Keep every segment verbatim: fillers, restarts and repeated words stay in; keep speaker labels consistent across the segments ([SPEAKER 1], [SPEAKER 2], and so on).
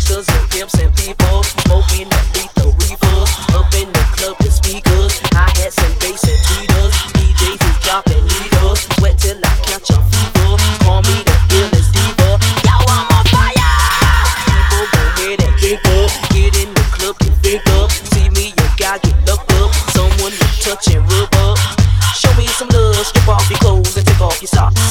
[SPEAKER 1] gangsters and pimps and people smoking that lethal reefer. Up in the club with speakers, hi-hats and bass and tweeters. D Js is dropping needles, sweat till I catch a fever. Call me the illest diva. Yo, I'm on fire. People go ahead and think up, get in the club and think up. See me, you gotta get looked up. Someone to touch and rub up. Show me some love, strip off your clothes and take off your socks.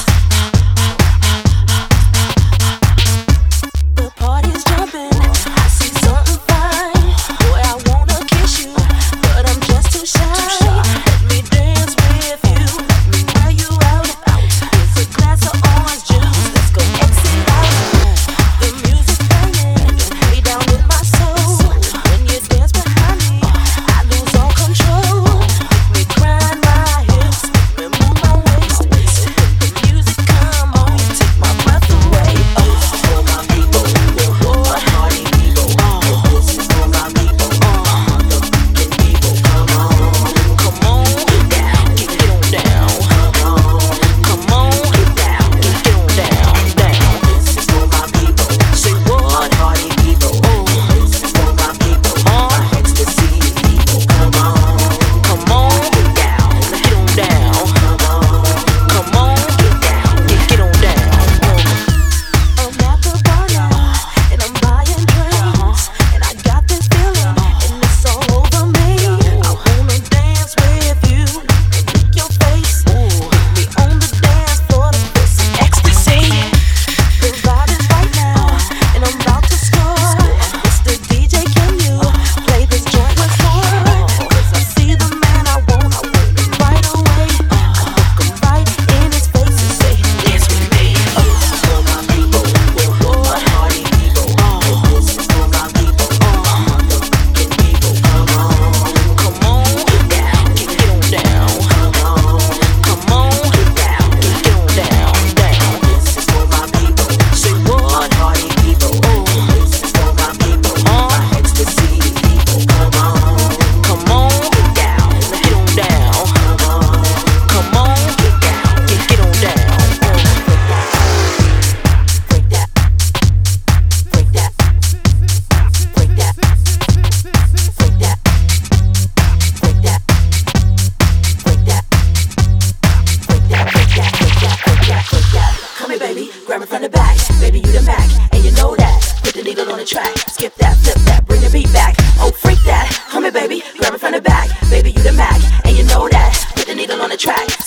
[SPEAKER 1] Grab it from the back, baby you the Mac, and you know that. Put the needle on the track, skip that, flip that, bring the beat back. Oh freak that, come here baby, grab it from the back, baby you the Mac, and you know that. Put the needle on the track.